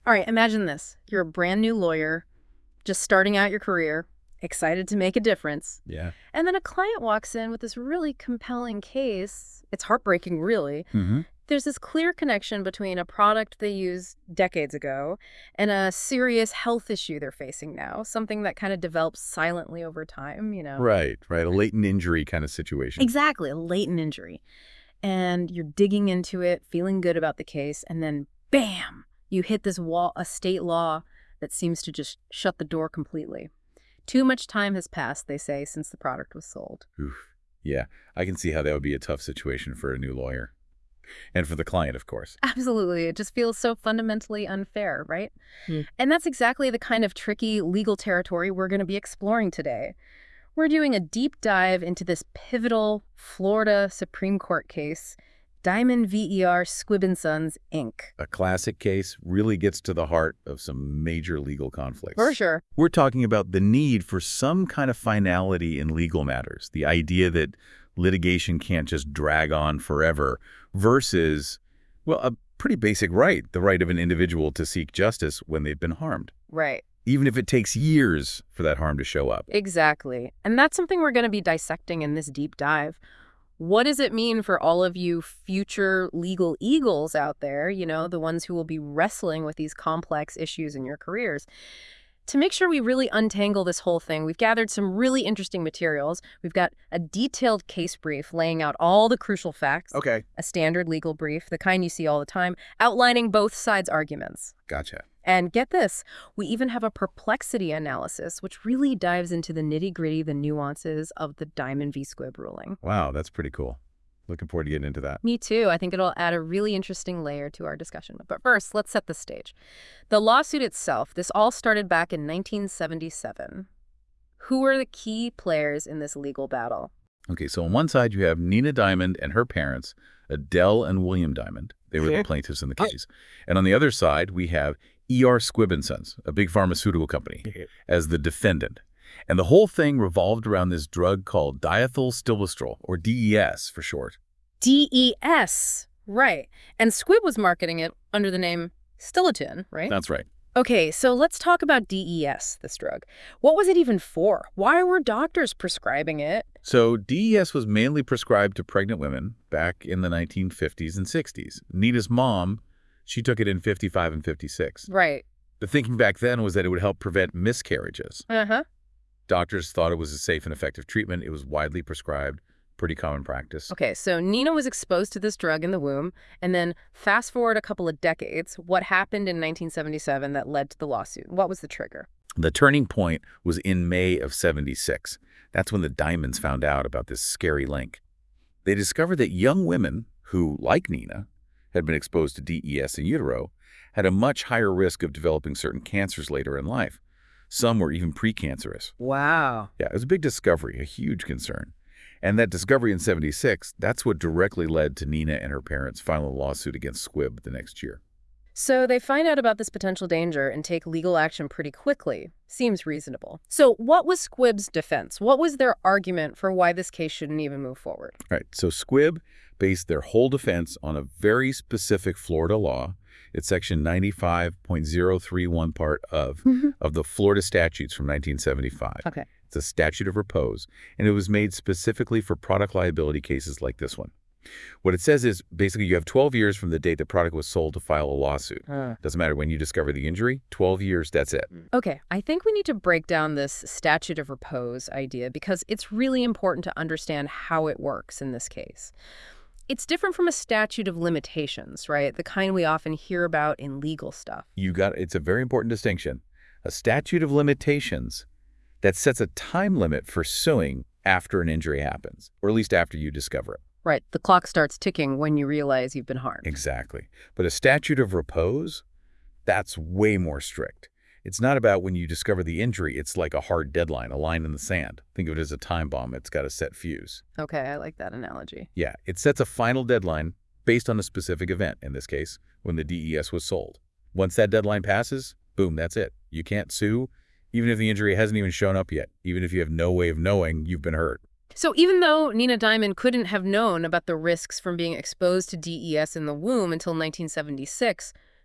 All right, imagine this. You're a brand new lawyer, just starting out your career, excited to make a difference. Yeah. And then a client walks in with this really compelling case. It's heartbreaking, really. Mm-hmm. There's this clear connection between a product they used decades ago and a serious health issue they're facing now, something that kind of develops silently over time. Right, right. A latent injury kind of situation. Exactly, a latent injury. And you're digging into it, feeling good about the case, and then bam, you hit this wall, a state law that seems to just shut the door completely. Too much time has passed, they say, since the product was sold. Oof. Yeah, I can see how that would be a tough situation for a new lawyer. And for the client, of course. Absolutely. It just feels so fundamentally unfair, right? Hmm. And that's exactly the kind of tricky legal territory we're going to be exploring today. We're doing a deep dive into this pivotal Florida Supreme Court case, Diamond v. Squibb & Sons, Inc. A classic case really gets to the heart of some major legal conflicts. For sure. We're talking about the need for some kind of finality in legal matters, the idea that litigation can't just drag on forever versus, well, a pretty basic right, the right of an individual to seek justice when they've been harmed, Right. even if it takes years for that harm to show up. Exactly. And that's something we're going to be dissecting in this deep dive. What does it mean for all of you future legal eagles out there, the ones who will be wrestling with these complex issues in your careers? To make sure we really untangle this whole thing, we've gathered some really interesting materials. We've got a detailed case brief laying out all the crucial facts. Okay. A standard legal brief, the kind you see all the time, outlining both sides' arguments. Gotcha. And get this, we even have a perplexity analysis, which really dives into the nitty-gritty, the nuances of the Diamond v. Squibb ruling. Wow, that's pretty cool. Looking forward to getting into that. Me too. I think it'll add a really interesting layer to our discussion. But first, let's set the stage. The lawsuit itself, this all started back in 1977. Who are the key players in this legal battle? Okay, so on one side you have Nina Diamond and her parents, Adele and William Diamond. They were the plaintiffs in the case. And on the other side, we have E.R. Squibb & Sons, a big pharmaceutical company, as the defendant. And the whole thing revolved around this drug called diethylstilbestrol, or DES for short. DES, right. And Squibb was marketing it under the name Stilatin, right? That's right. Okay, so let's talk about DES, this drug. What was it even for? Why were doctors prescribing it? So DES was mainly prescribed to pregnant women back in the 1950s and 60s. Nina's mom, she took it in 55 and 56. Right. The thinking back then was that it would help prevent miscarriages. Uh-huh. Doctors thought it was a safe and effective treatment. It was widely prescribed, pretty common practice. Okay, so Nina was exposed to this drug in the womb, and then fast forward a couple of decades, what happened in 1977 that led to the lawsuit? What was the trigger? The turning point was in May of 76. That's when the Diamonds found out about this scary link. They discovered that young women who, like Nina, had been exposed to DES in utero, had a much higher risk of developing certain cancers later in life. Some were even precancerous. Wow. Yeah, it was a big discovery, a huge concern. And that discovery in 76, that's what directly led to Nina and her parents filing a lawsuit against Squibb the next year. So they find out about this potential danger and take legal action pretty quickly. Seems reasonable. So what was Squibb's defense? What was their argument for why this case shouldn't even move forward? Right, so Squibb based their whole defense on a very specific Florida law. It's section 95.031 part of the Florida statutes from 1975. Okay. It's a statute of repose, and it was made specifically for product liability cases like this one. What it says is basically you have 12 years from the date the product was sold to file a lawsuit. Doesn't matter when you discover the injury, 12 years, that's it. Okay, I think we need to break down this statute of repose idea because it's really important to understand how it works in this case. It's different from a statute of limitations, right? The kind we often hear about in legal stuff. It's a very important distinction. A statute of limitations that sets a time limit for suing after an injury happens, or at least after you discover it. Right, the clock starts ticking when you realize you've been harmed. Exactly. But a statute of repose, that's way more strict. It's not about when you discover the injury. It's like a hard deadline, a line in the sand. Think of it as a time bomb. It's got a set fuse. Okay, I like that analogy. Yeah, it sets a final deadline based on a specific event, in this case, when the DES was sold. Once that deadline passes, boom, that's it. You can't sue, even if the injury hasn't even shown up yet, even if you have no way of knowing you've been hurt. So even though Nina Diamond couldn't have known about the risks from being exposed to DES in the womb until 1976,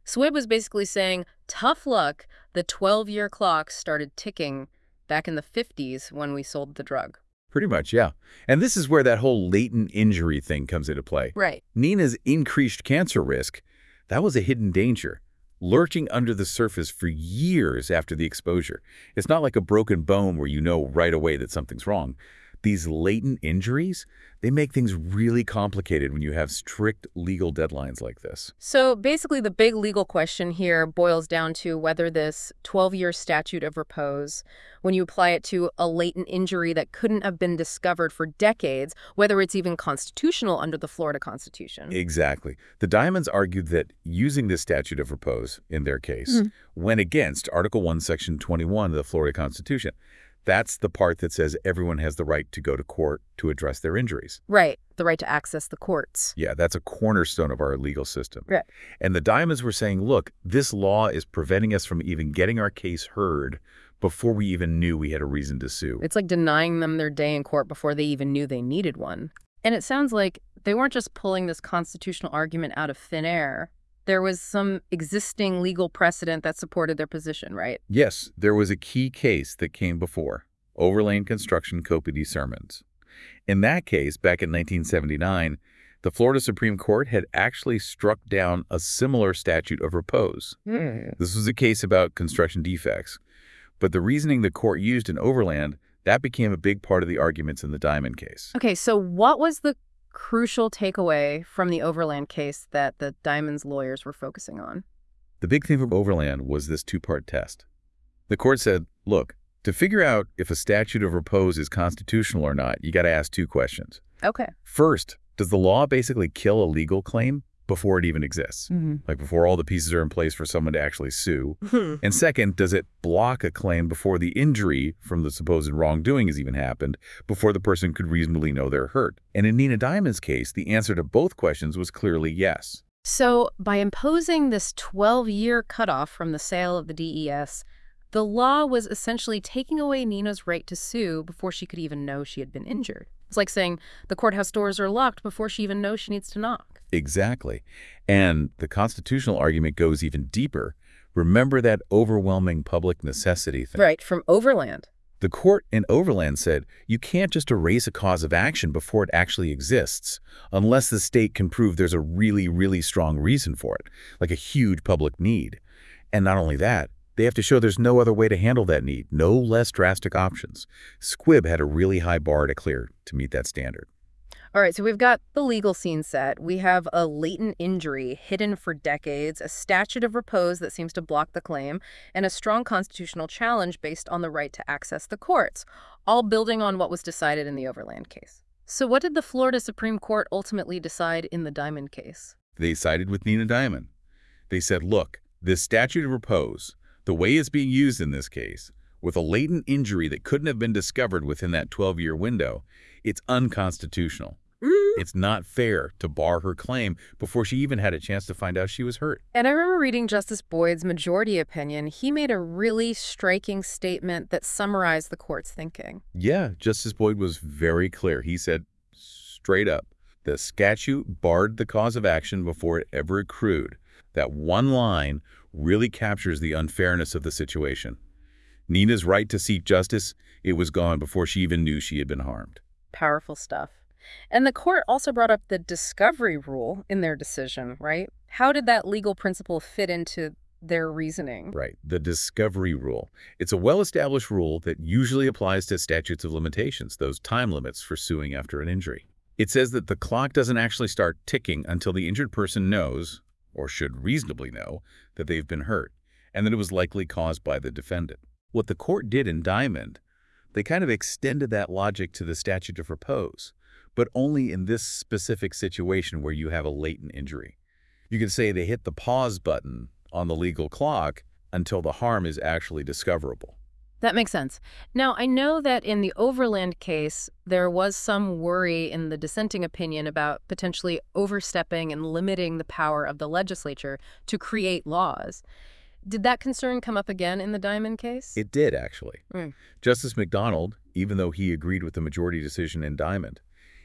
Swib was basically saying, tough luck, the 12-year clock started ticking back in the 50s when we sold the drug. Pretty much, yeah. And this is where that whole latent injury thing comes into play. Right. Nina's increased cancer risk, that was a hidden danger, lurking under the surface for years after the exposure. It's not like a broken bone where you know right away that something's wrong. These latent injuries, they make things really complicated when you have strict legal deadlines like this. So basically the big legal question here boils down to whether this 12-year statute of repose, when you apply it to a latent injury that couldn't have been discovered for decades, whether it's even constitutional under the Florida Constitution. Exactly. The Diamonds argued that using this statute of repose, in their case, went against Article 1, Section 21 of the Florida Constitution. That's the part that says everyone has the right to go to court to address their injuries. Right. The right to access the courts. Yeah, that's a cornerstone of our legal system. Right. And the Diamonds were saying, look, this law is preventing us from even getting our case heard before we even knew we had a reason to sue. It's like denying them their day in court before they even knew they needed one. And it sounds like they weren't just pulling this constitutional argument out of thin air. There was some existing legal precedent that supported their position, right? Yes, there was a key case that came before, Overland Construction Copy Sermons. In that case, back in 1979, the Florida Supreme Court had actually struck down a similar statute of repose. This was a case about construction defects. But the reasoning the court used in Overland, that became a big part of the arguments in the Diamond case. Okay, so what was the crucial takeaway from the Overland case that the Diamond's lawyers were focusing on? The big thing from Overland was this two-part test. The court said, look, to figure out if a statute of repose is constitutional or not, you got to ask two questions. Okay. First, does the law basically kill a legal claim before it even exists? Like before all the pieces are in place for someone to actually sue? And second, does it block a claim before the injury from the supposed wrongdoing has even happened, before the person could reasonably know they're hurt? And in Nina Diamond's case, the answer to both questions was clearly yes. So by imposing this 12-year cutoff from the sale of the DES, the law was essentially taking away Nina's right to sue before she could even know she had been injured. It's like saying the courthouse doors are locked before she even knows she needs to knock. Exactly. And the constitutional argument goes even deeper. Remember that overwhelming public necessity thing? Right, from Overland. The court in Overland said you can't just erase a cause of action before it actually exists, unless the state can prove there's a really, really strong reason for it, like a huge public need. And not only that, they have to show there's no other way to handle that need, no less drastic options. Squibb had a really high bar to clear to meet that standard. All right, so we've got the legal scene set. We have a latent injury hidden for decades, a statute of repose that seems to block the claim, and a strong constitutional challenge based on the right to access the courts, all building on what was decided in the Overland case. So what did the Florida Supreme Court ultimately decide in the Diamond case? They sided with Nina Diamond. They said, look, this statute of repose, the way it's being used in this case, with a latent injury that couldn't have been discovered within that 12-year window, it's unconstitutional. It's not fair to bar her claim before she even had a chance to find out she was hurt. And I remember reading Justice Boyd's majority opinion. He made a really striking statement that summarized the court's thinking. Yeah, Justice Boyd was very clear. He said, straight up, the statute barred the cause of action before it ever accrued. That one line really captures the unfairness of the situation. Nina's right to seek justice, it was gone before she even knew she had been harmed. Powerful stuff. And the court also brought up the discovery rule in their decision, right? How did that legal principle fit into their reasoning? Right, the discovery rule. It's a well-established rule that usually applies to statutes of limitations, those time limits for suing after an injury. It says that the clock doesn't actually start ticking until the injured person knows, or should reasonably know, that they've been hurt, and that it was likely caused by the defendant. What the court did in Diamond, they kind of extended that logic to the statute of repose, but only in this specific situation where you have a latent injury. You could say they hit the pause button on the legal clock until the harm is actually discoverable. That makes sense. Now, I know that in the Overland case, there was some worry in the dissenting opinion about potentially overstepping and limiting the power of the legislature to create laws. Did that concern come up again in the Diamond case? It did, actually. Justice McDonald, even though he agreed with the majority decision in Diamond,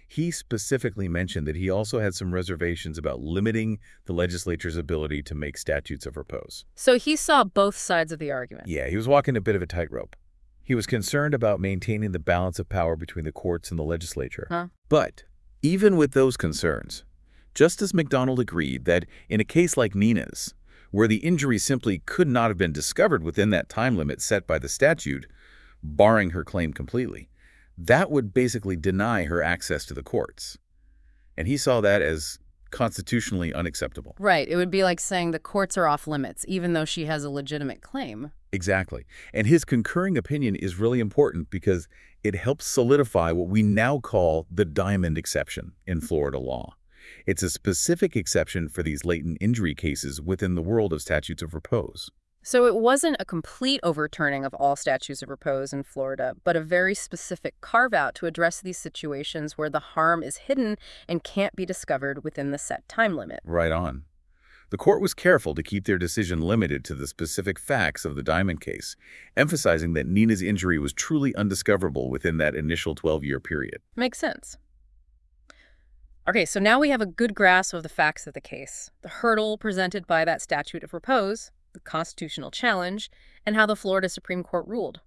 He specifically mentioned that he also had some reservations about limiting the legislature's ability to make statutes of repose. So he saw both sides of the argument. Yeah, he was walking a bit of a tightrope. He was concerned about maintaining the balance of power between the courts and the legislature. Huh? But even with those concerns, Justice McDonald agreed that in a case like Nina's, where the injury simply could not have been discovered within that time limit set by the statute, barring her claim completely, that would basically deny her access to the courts. And he saw that as constitutionally unacceptable. Right. It would be like saying the courts are off limits, even though she has a legitimate claim. Exactly. And his concurring opinion is really important because it helps solidify what we now call the Diamond exception in Florida law. It's a specific exception for these latent injury cases within the world of statutes of repose. So it wasn't a complete overturning of all statutes of repose in Florida, but a very specific carve-out to address these situations where the harm is hidden and can't be discovered within the set time limit. Right on. The court was careful to keep their decision limited to the specific facts of the Diamond case, emphasizing that Nina's injury was truly undiscoverable within that initial 12-year period. Makes sense. Okay, so now we have a good grasp of the facts of the case, the hurdle presented by that statute of repose, the constitutional challenge, and how the Florida Supreme Court ruled.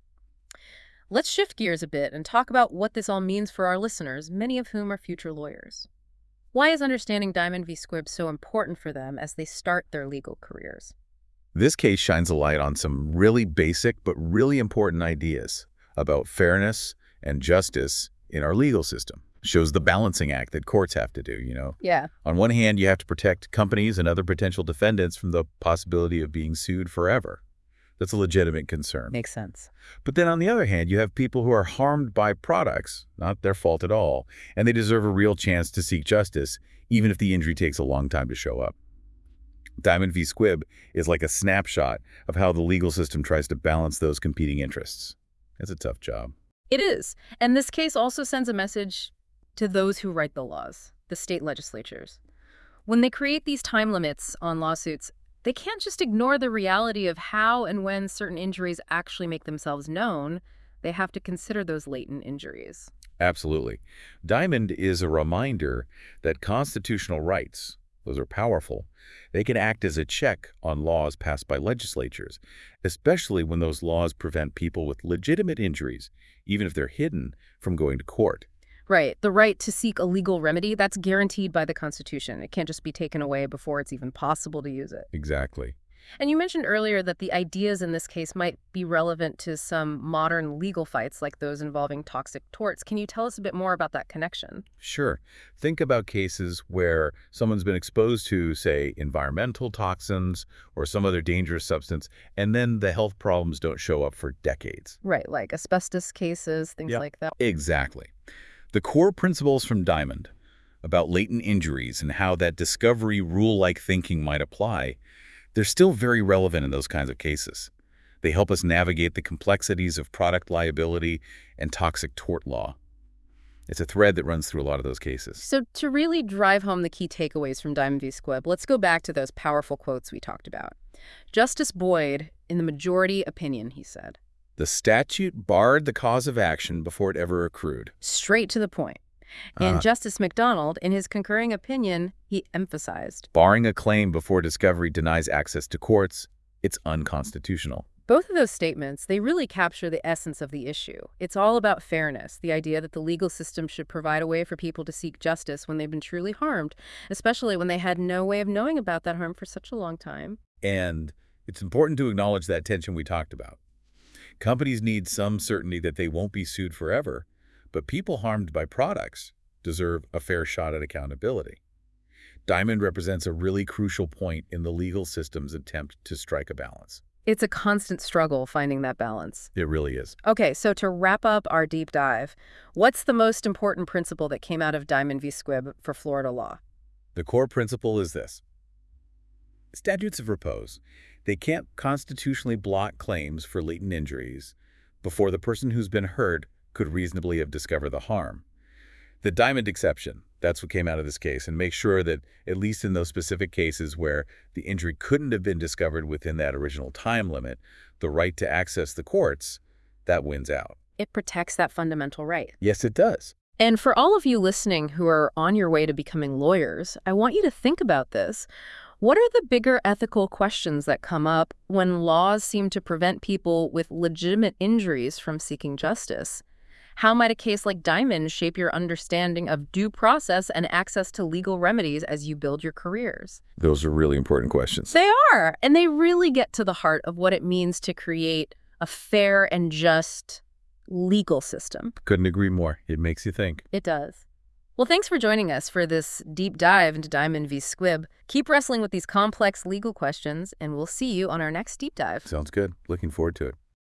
Let's shift gears a bit and talk about what this all means for our listeners, many of whom are future lawyers. Why is understanding Diamond v. Squibb so important for them as they start their legal careers? This case shines a light on some really basic but really important ideas about fairness and justice in our legal system. Shows the balancing act that courts have to do, Yeah. On one hand, you have to protect companies and other potential defendants from the possibility of being sued forever. That's a legitimate concern. Makes sense. But then on the other hand, you have people who are harmed by products, not their fault at all, and they deserve a real chance to seek justice, even if the injury takes a long time to show up. Diamond v. Squibb is like a snapshot of how the legal system tries to balance those competing interests. It's a tough job. It is. And this case also sends a message to those who write the laws, the state legislatures. When they create these time limits on lawsuits, they can't just ignore the reality of how and when certain injuries actually make themselves known. They have to consider those latent injuries. Absolutely. Diamond is a reminder that constitutional rights, those are powerful, they can act as a check on laws passed by legislatures, especially when those laws prevent people with legitimate injuries, even if they're hidden, from going to court. Right. The right to seek a legal remedy, that's guaranteed by the Constitution. It can't just be taken away before it's even possible to use it. Exactly. And you mentioned earlier that the ideas in this case might be relevant to some modern legal fights like those involving toxic torts. Can you tell us a bit more about that connection? Sure. Think about cases where someone's been exposed to, say, environmental toxins or some other dangerous substance, and then the health problems don't show up for decades. Right, like asbestos cases, things like that. Exactly. The core principles from Diamond about latent injuries and how that discovery rule-like thinking might apply, they're still very relevant in those kinds of cases. They help us navigate the complexities of product liability and toxic tort law. It's a thread that runs through a lot of those cases. So to really drive home the key takeaways from Diamond v. Squibb, let's go back to those powerful quotes we talked about. Justice Boyd, in the majority opinion, he said, "The statute barred the cause of action before it ever accrued." straight to the point. And Justice McDonald, in his concurring opinion, he emphasized, barring a claim before discovery denies access to courts, it's unconstitutional. both of those statements, they really capture the essence of the issue. It's all about fairness, the idea that the legal system should provide a way for people to seek justice when they've been truly harmed, especially when they had no way of knowing about that harm for such a long time. And it's important to acknowledge that tension we talked about. Companies need some certainty that they won't be sued forever, but people harmed by products deserve a fair shot at accountability. Diamond represents a really crucial point in the legal system's attempt to strike a balance. It's a constant struggle finding that balance. It really is. Okay, so to wrap up our deep dive, what's the most important principle that came out of Diamond v. Squibb for Florida law? The core principle is this. Statutes of repose, they can't constitutionally block claims for latent injuries before the person who's been hurt could reasonably have discovered the harm. The Diamond exception, that's what came out of this case, and make sure that, at least in those specific cases where the injury couldn't have been discovered within that original time limit, the right to access the courts, that wins out. It protects that fundamental right. Yes, it does. And for all of you listening who are on your way to becoming lawyers, I want you to think about this. What are the bigger ethical questions that come up when laws seem to prevent people with legitimate injuries from seeking justice? How might a case like Diamond shape your understanding of due process and access to legal remedies as you build your careers? Those are really important questions. They are, and they really get to the heart of what it means to create a fair and just legal system. Couldn't agree more. It makes you think. It does. Well, thanks for joining us for this deep dive into Diamond v. Squibb. Keep wrestling with these complex legal questions, and we'll see you on our next deep dive. Sounds good. Looking forward to it.